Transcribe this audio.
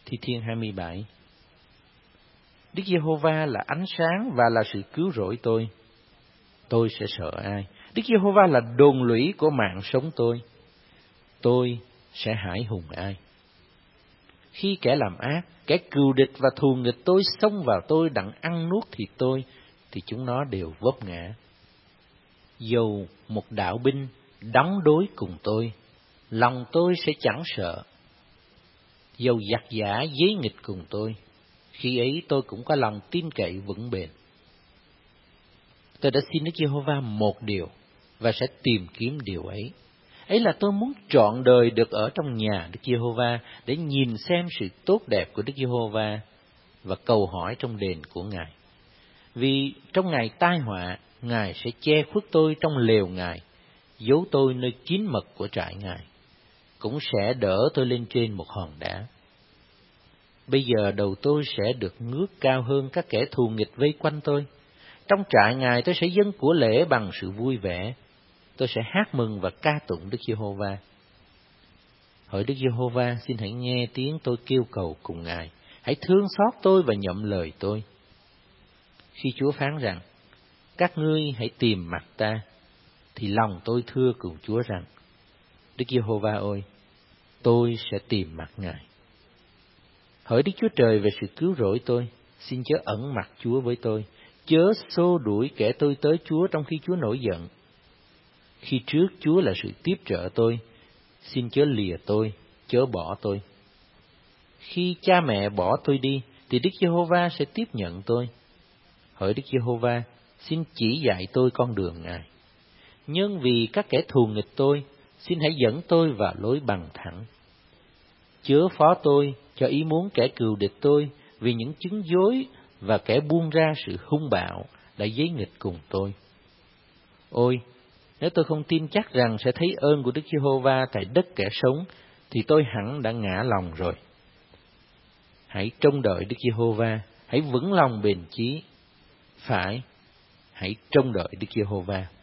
Thi Thiên 27. Đức Giê-hô-va là ánh sáng và là sự cứu rỗi tôi sẽ sợ ai? Đức Giê-hô-va là đồn lũy của mạng sống tôi sẽ hãi hùng ai? Khi kẻ làm ác, kẻ cừu địch và thù nghịch tôi xông vào tôi đặng ăn nuốt thịt tôi, thì chúng nó đều vấp ngã. Dầu một đạo binh đóng đối cùng tôi, lòng tôi sẽ chẳng sợ. Dầu giặc giả giấy nghịch cùng tôi, khi ấy tôi cũng có lòng tin cậy vững bền. Tôi đã xin Đức Giê-hô-va một điều và sẽ tìm kiếm điều ấy. Ấy là tôi muốn trọn đời được ở trong nhà Đức Giê-hô-va để nhìn xem sự tốt đẹp của Đức Giê-hô-va và cầu hỏi trong đền của Ngài. Vì trong ngày tai họa, Ngài sẽ che khuất tôi trong lều Ngài, giấu tôi nơi kín mật của trại Ngài, cũng sẽ đỡ tôi lên trên một hòn đá. Bây giờ đầu tôi sẽ được ngước cao hơn các kẻ thù nghịch vây quanh tôi. Trong trại Ngài tôi sẽ dâng của lễ bằng sự vui vẻ. Tôi sẽ hát mừng và ca tụng Đức Giê-hô-va. Hỡi Đức Giê-hô-va, xin hãy nghe tiếng tôi kêu cầu cùng Ngài. Hãy thương xót tôi và nhậm lời tôi. Khi Chúa phán rằng, các ngươi hãy tìm mặt ta, thì lòng tôi thưa cùng Chúa rằng, Đức Giê-hô-va ơi, tôi sẽ tìm mặt Ngài. Hỡi Đức Chúa Trời về sự cứu rỗi tôi, xin chớ ẩn mặt Chúa với tôi, chớ xô đuổi kẻ tôi tới Chúa trong khi Chúa nổi giận. Khi trước Chúa là sự tiếp trợ tôi, xin chớ lìa tôi, chớ bỏ tôi. Khi cha mẹ bỏ tôi đi, thì Đức Giê-hô-va sẽ tiếp nhận tôi. Hỡi Đức Giê-hô-va, xin chỉ dạy tôi con đường Ngài. Nhưng vì các kẻ thù nghịch tôi, xin hãy dẫn tôi vào lối bằng thẳng. Chớ phó tôi cho ý muốn kẻ cừu địch tôi, vì những chứng dối và kẻ buông ra sự hung bạo đã giấy nghịch cùng tôi. Ôi, nếu tôi không tin chắc rằng sẽ thấy ơn của Đức Giê-hô-va tại đất kẻ sống, thì tôi hẳn đã ngã lòng rồi. Hãy trông đợi Đức Giê-hô-va, hãy vững lòng bền chí. Phải, hãy trông đợi Đức Giê-hô-va.